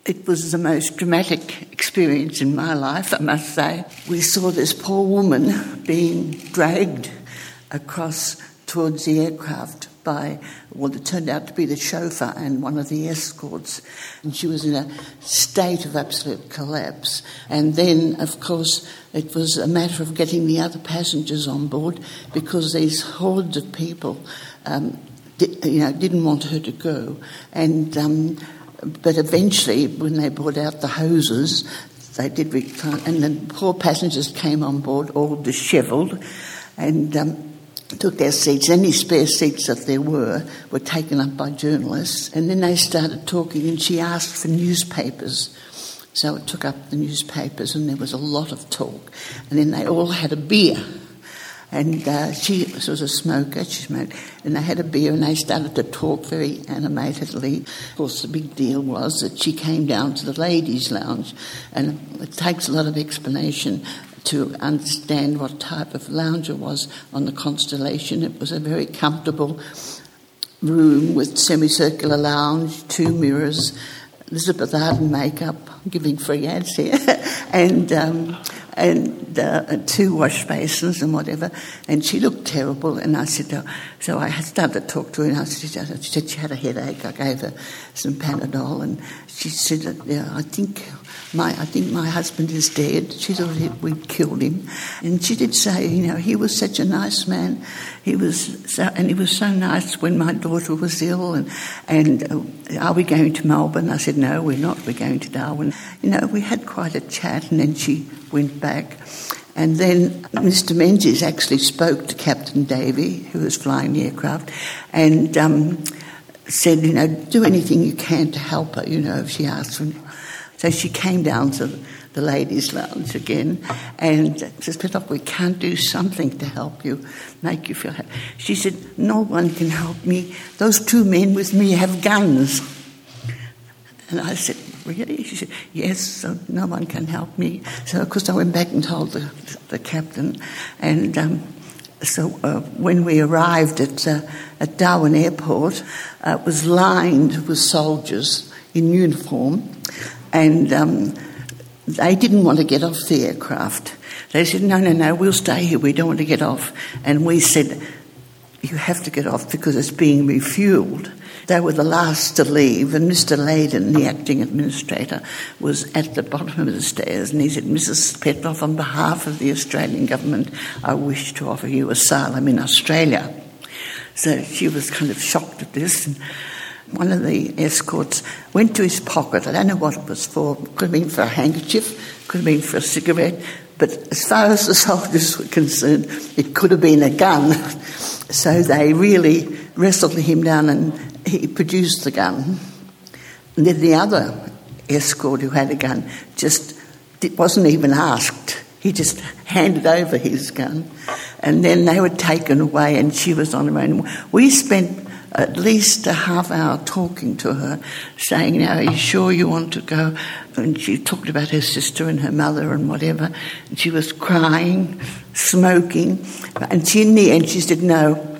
It was the most dramatic experience in my life, I must say. We saw this poor woman being dragged across towards the aircraft by, well, it turned out to be the chauffeur and one of the escorts. And she was in a state of absolute collapse. And then, of course, it was a matter of getting the other passengers on board because these hordes of people didn't want her to go. And but eventually, when they brought out the hoses, they did recline, and the poor passengers came on board all dishevelled and took their seats. Any spare seats that there were taken up by journalists. And then they started talking, and she asked for newspapers. So it took up the newspapers, and there was a lot of talk. And then they all had a beer. And she was a smoker, she smoked, and they had a beer and they started to talk very animatedly. Of course, the big deal was that she came down to the ladies' lounge, and it takes a lot of explanation to understand what type of lounge it was on the Constellation. It was a very comfortable room with semicircular lounge, 2 mirrors, Elizabeth Arden makeup, I'm giving free ads here, and 2 wash basins and whatever. And she looked terrible, and I said, so I started to talk to her, and she said she had a headache. I gave her some Panadol, and she said, yeah, I think my husband is dead. She thought we'd killed him. And she did say, he was such a nice man. He was so nice when my daughter was ill. And are we going to Melbourne? I said, no, we're not. We're going to Darwin. We had quite a chat, and then she went back. And then Mr. Menzies actually spoke to Captain Davey, who was flying the aircraft, and said, do anything you can to help her, if she asks for it. So she came down to the ladies' lounge again and said, look, we can't do something to help you, make you feel happy. She said, no one can help me. Those 2 men with me have guns. And I said, really? She said, yes, so no one can help me. So, of course, I went back and told the captain. And so when we arrived at Darwin Airport, it was lined with soldiers in uniform. And they didn't want to get off the aircraft. They said, no, we'll stay here. We don't want to get off. And we said, you have to get off because it's being refuelled. They were the last to leave, and Mr. Layden, the acting administrator, was at the bottom of the stairs, and he said, Mrs. Petroff, on behalf of the Australian government, I wish to offer you asylum in Australia. So she was kind of shocked at this, and one of the escorts went to his pocket. I don't know what it was for. It could have been for a handkerchief, could have been for a cigarette. But as far as the soldiers were concerned, it could have been a gun. So they really wrestled him down and he produced the gun. And then the other escort who had a gun wasn't even asked. He just handed over his gun. And then they were taken away and she was on her own. We spent at least a half hour talking to her, saying, are you sure you want to go? And she talked about her sister and her mother and whatever. And she was crying, smoking. And in the end, she said, no,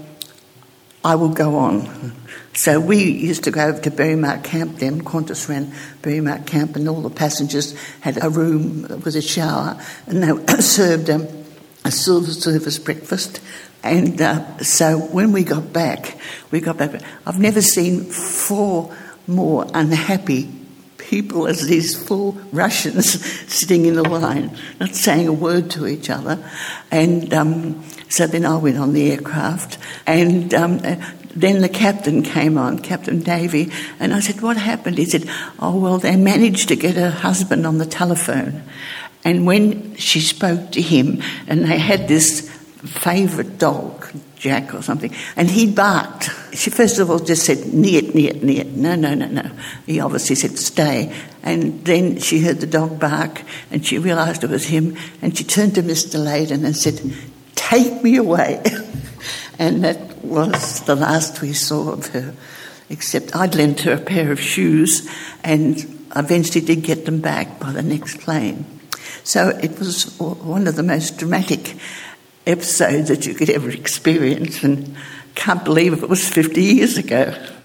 I will go on. So we used to go over to Berrymart Camp then. Qantas ran Berrymart Camp, and all the passengers had a room with a shower, and they served a silver service breakfast. And so when we got back, I've never seen 4 more unhappy people as these 4 Russians sitting in the line, not saying a word to each other. And so then I went on the aircraft, and then the captain came on, Captain Davey, and I said, what happened? He said, oh, well, they managed to get her husband on the telephone. And when she spoke to him, and they had this favourite dog, Jack or something, and he barked. She first of all just said, niet, niet, niet. No. He obviously said, stay. And then she heard the dog bark, and she realised it was him, and she turned to Mr. Layden and said, take me away. And that was the last we saw of her, except I'd lent her a pair of shoes, and eventually did get them back by the next plane. So it was one of the most dramatic episodes that you could ever experience, and can't believe it was 50 years ago.